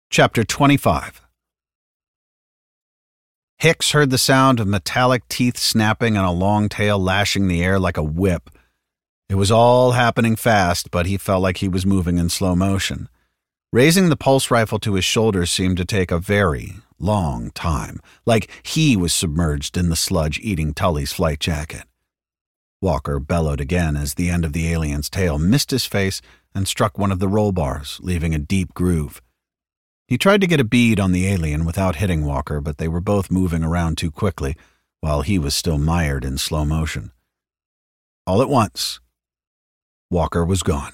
Chapter 25. Hicks heard the sound of metallic teeth snapping and a long tail lashing the air like a whip. It was all happening fast, but he felt like he was moving in slow motion. Raising the pulse rifle to his shoulder seemed to take a very long time, like he was submerged in the sludge eating Tully's flight jacket. Walker bellowed again as the end of the alien's tail missed his face and struck one of the roll bars, leaving a deep groove. He tried to get a bead on the alien without hitting Walker, but they were both moving around too quickly, while he was still mired in slow motion. All at once, Walker was gone.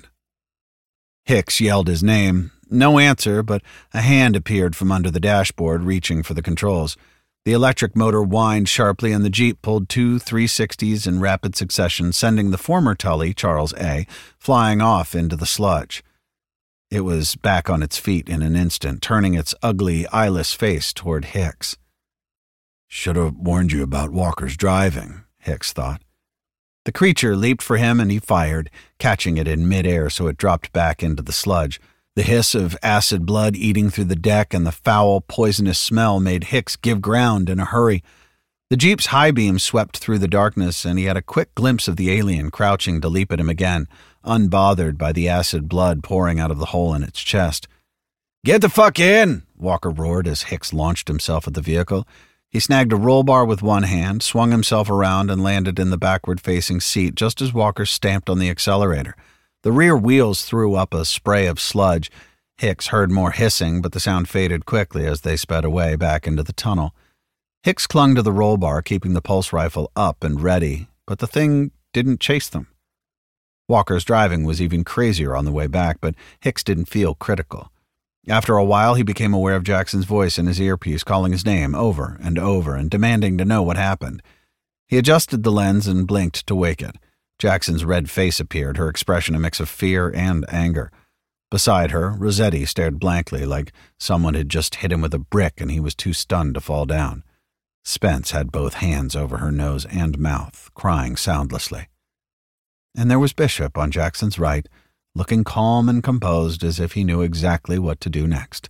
Hicks yelled his name. No answer, but a hand appeared from under the dashboard, reaching for the controls. The electric motor whined sharply, and the Jeep pulled 2 360s in rapid succession, sending the former Tully, Charles A., flying off into the sludge. It was back on its feet in an instant, turning its ugly, eyeless face toward Hicks. "Should have warned you about Walker's driving," Hicks thought. The creature leaped for him and he fired, catching it in midair so it dropped back into the sludge. The hiss of acid blood eating through the deck and the foul, poisonous smell made Hicks give ground in a hurry. The Jeep's high beam swept through the darkness, and he had a quick glimpse of the alien crouching to leap at him again, unbothered by the acid blood pouring out of the hole in its chest. "Get the fuck in!" Walker roared as Hicks launched himself at the vehicle. He snagged a roll bar with one hand, swung himself around, and landed in the backward-facing seat just as Walker stamped on the accelerator. The rear wheels threw up a spray of sludge. Hicks heard more hissing, but the sound faded quickly as they sped away back into the tunnel. Hicks clung to the roll bar, keeping the pulse rifle up and ready, but the thing didn't chase them. Walker's driving was even crazier on the way back, but Hicks didn't feel critical. After a while, he became aware of Jackson's voice in his earpiece, calling his name over and demanding to know what happened. He adjusted the lens and blinked to wake it. Jackson's red face appeared, her expression a mix of fear and anger. Beside her, Rossetti stared blankly, like someone had just hit him with a brick and he was too stunned to fall down. Spence had both hands over her nose and mouth, crying soundlessly. And there was Bishop on Jackson's right, looking calm and composed as if he knew exactly what to do next.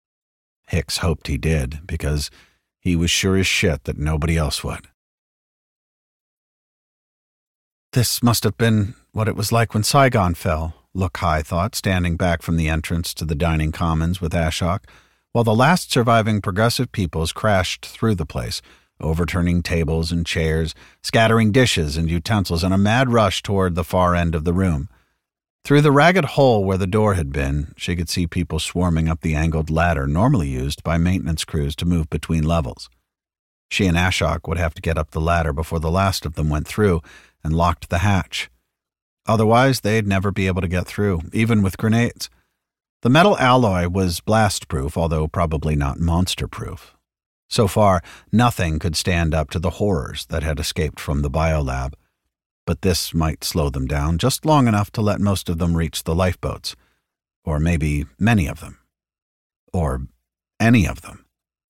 Hicks hoped he did, because he was sure as shit that nobody else would. This must have been what it was like when Saigon fell, Look-Hi thought, standing back from the entrance to the dining commons with Ashok, while the last surviving progressive peoples crashed through the place, overturning tables and chairs, scattering dishes and utensils in a mad rush toward the far end of the room. Through the ragged hole where the door had been, she could see people swarming up the angled ladder normally used by maintenance crews to move between levels. She and Ashok would have to get up the ladder before the last of them went through and locked the hatch. Otherwise, they'd never be able to get through, even with grenades. The metal alloy was blast-proof, although probably not monster-proof. So far, nothing could stand up to the horrors that had escaped from the biolab. But this might slow them down just long enough to let most of them reach the lifeboats. Or maybe many of them. Or any of them.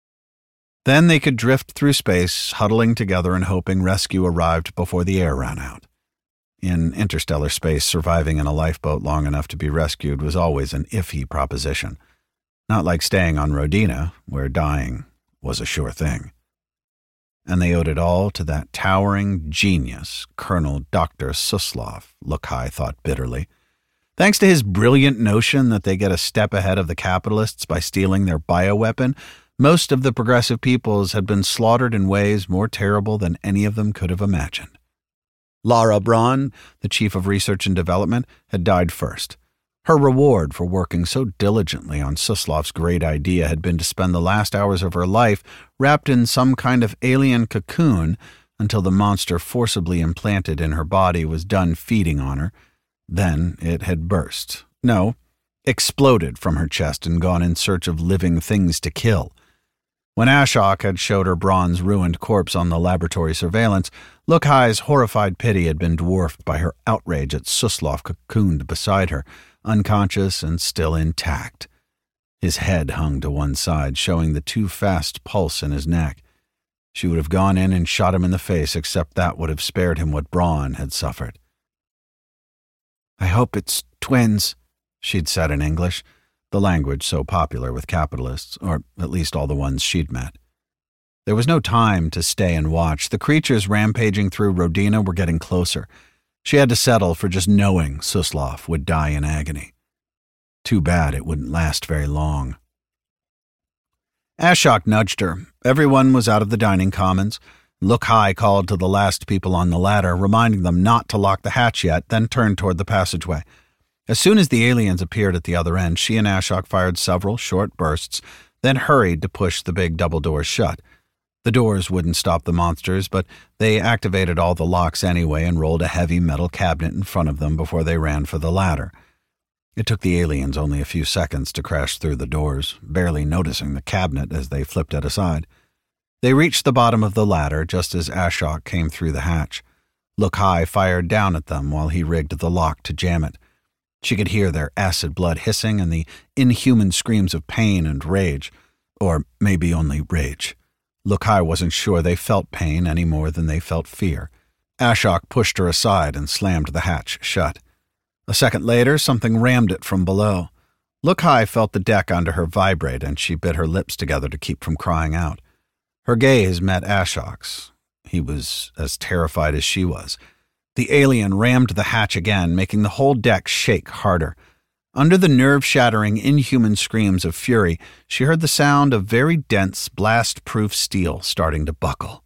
Then they could drift through space, huddling together and hoping rescue arrived before the air ran out. In interstellar space, surviving in a lifeboat long enough to be rescued was always an iffy proposition. Not like staying on Rodina, where dying was a sure thing. And they owed it all to that towering genius, Colonel Dr. Suslov, Look-Hi thought bitterly. Thanks to his brilliant notion that they get a step ahead of the capitalists by stealing their bioweapon, most of the progressive peoples had been slaughtered in ways more terrible than any of them could have imagined. Lara Braun, the chief of research and development, had died first. Her reward for working so diligently on Suslov's great idea had been to spend the last hours of her life wrapped in some kind of alien cocoon until the monster forcibly implanted in her body was done feeding on her. Then it had burst. No, exploded from her chest and gone in search of living things to kill. When Ashok had showed her Braun's ruined corpse on the laboratory surveillance, Look-Hi's horrified pity had been dwarfed by her outrage at Suslov cocooned beside her, unconscious and still intact. His head hung to one side, showing the too fast pulse in his neck. She would have gone in and shot him in the face, except that would have spared him what Braun had suffered. "I hope it's twins," she'd said in English, the language so popular with capitalists, or at least all the ones she'd met. There was no time to stay and watch. The creatures rampaging through Rodina were getting closer. She had to settle for just knowing Suslov would die in agony. Too bad it wouldn't last very long. Ashok nudged her. Everyone was out of the dining commons. Look-High called to the last people on the ladder, reminding them not to lock the hatch yet, then turned toward the passageway. As soon as the aliens appeared at the other end, she and Ashok fired several short bursts, then hurried to push the big double doors shut. The doors wouldn't stop the monsters, but they activated all the locks anyway and rolled a heavy metal cabinet in front of them before they ran for the ladder. It took the aliens only a few seconds to crash through the doors, barely noticing the cabinet as they flipped it aside. They reached the bottom of the ladder just as Ashok came through the hatch. Look-High fired down at them while he rigged the lock to jam it. She could hear their acid blood hissing and the inhuman screams of pain and rage. Or maybe only rage. Look-High wasn't sure they felt pain any more than they felt fear. Ashok pushed her aside and slammed the hatch shut. A second later, something rammed it from below. Look-High felt the deck under her vibrate, and she bit her lips together to keep from crying out. Her gaze met Ashok's. He was as terrified as she was. The alien rammed the hatch again, making the whole deck shake harder. Under the nerve-shattering, inhuman screams of fury, she heard the sound of very dense, blast-proof steel starting to buckle.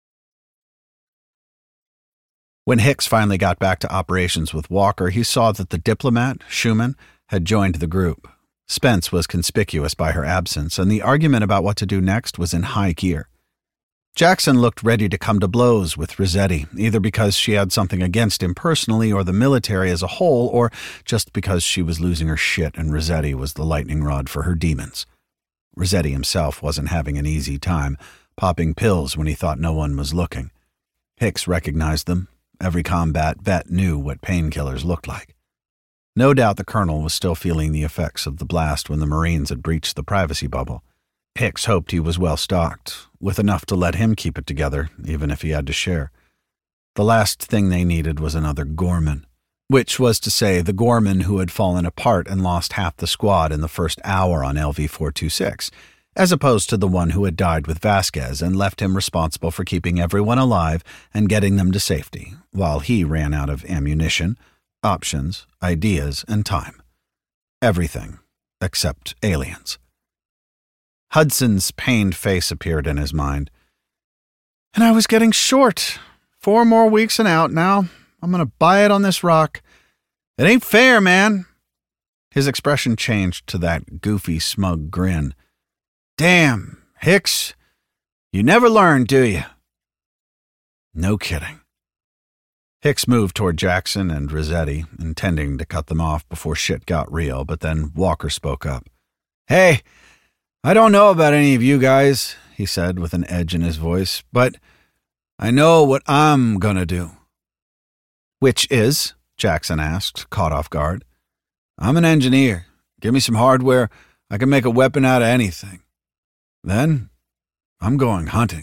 When Hicks finally got back to operations with Walker, he saw that the diplomat, Schumann, had joined the group. Spence was conspicuous by her absence, and the argument about what to do next was in high gear. Jackson looked ready to come to blows with Rossetti, either because she had something against him personally or the military as a whole, or just because she was losing her shit and Rossetti was the lightning rod for her demons. Rossetti himself wasn't having an easy time, popping pills when he thought no one was looking. Hicks recognized them. Every combat vet knew what painkillers looked like. No doubt the colonel was still feeling the effects of the blast when the Marines had breached the privacy bubble. Hicks hoped he was well stocked, with enough to let him keep it together, even if he had to share. The last thing they needed was another Gorman, which was to say the Gorman who had fallen apart and lost half the squad in the first hour on LV-426, as opposed to the one who had died with Vasquez and left him responsible for keeping everyone alive and getting them to safety, while he ran out of ammunition, options, ideas, and time. Everything except aliens. Hudson's pained face appeared in his mind. And I was getting short. 4 more weeks and out now. I'm going to buy it on this rock. It ain't fair, man. His expression changed to that goofy, smug grin. Damn, Hicks, you never learn, do you? No kidding. Hicks moved toward Jackson and Rossetti, intending to cut them off before shit got real, but then Walker spoke up. Hey, I don't know about any of you guys, he said with an edge in his voice, but I know what I'm gonna do. Which is? Jackson asked, caught off guard. I'm an engineer. Give me some hardware. I can make a weapon out of anything. Then, I'm going hunting.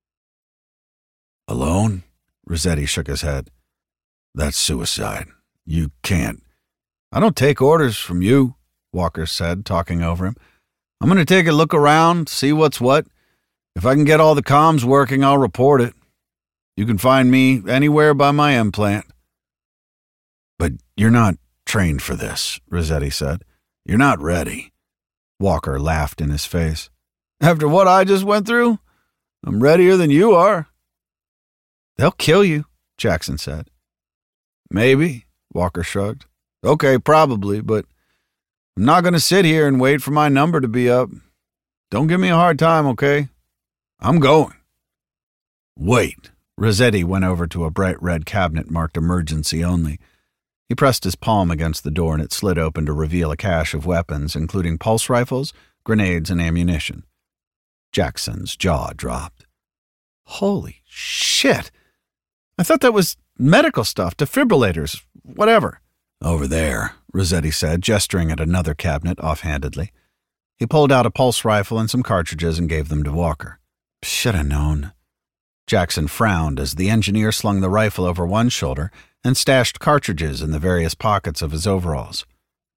Alone? Rossetti shook his head. That's suicide. You can't. I don't take orders from you, Walker said, talking over him. I'm going to take a look around, see what's what. If I can get all the comms working, I'll report it. You can find me anywhere by my implant. But you're not trained for this, Rossetti said. You're not ready. Walker laughed in his face. After what I just went through, I'm readier than you are. They'll kill you, Jackson said. Maybe, Walker shrugged. Okay, probably, but I'm not going to sit here and wait for my number to be up. Don't give me a hard time, okay? I'm going. Wait. Rossetti went over to a bright red cabinet marked emergency only. He pressed his palm against the door and it slid open to reveal a cache of weapons, including pulse rifles, grenades, and ammunition. Jackson's jaw dropped. Holy shit! I thought that was medical stuff, defibrillators, whatever. Over there, Rossetti said, gesturing at another cabinet offhandedly. He pulled out a pulse rifle and some cartridges and gave them to Walker. Should have known. Jackson frowned as the engineer slung the rifle over one shoulder and stashed cartridges in the various pockets of his overalls.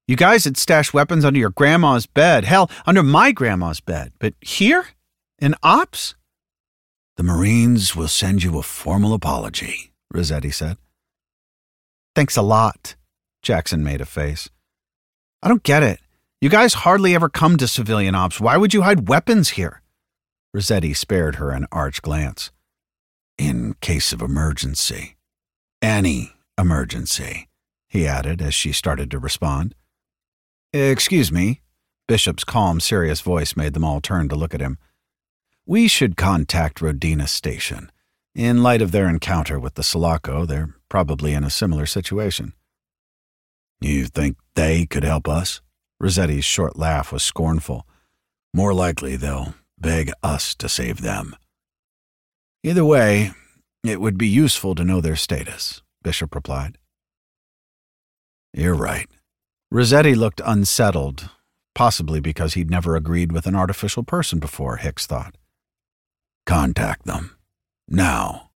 You guys had stashed weapons under your grandma's bed. Hell, under my grandma's bed. But here? In Ops? The Marines will send you a formal apology, Rossetti said. Thanks a lot. Jackson made a face. I don't get it. You guys hardly ever come to civilian ops. Why would you hide weapons here? Rossetti spared her an arch glance. In case of emergency. Any emergency, he added as she started to respond. Excuse me. Bishop's calm, serious voice made them all turn to look at him. We should contact Rodina Station. In light of their encounter with the Sulaco, they're probably in a similar situation. You think they could help us? Rossetti's short laugh was scornful. More likely they'll beg us to save them. Either way, it would be useful to know their status, Bishop replied. You're right. Rossetti looked unsettled, possibly because he'd never agreed with an artificial person before, Hicks thought. Contact them. Now.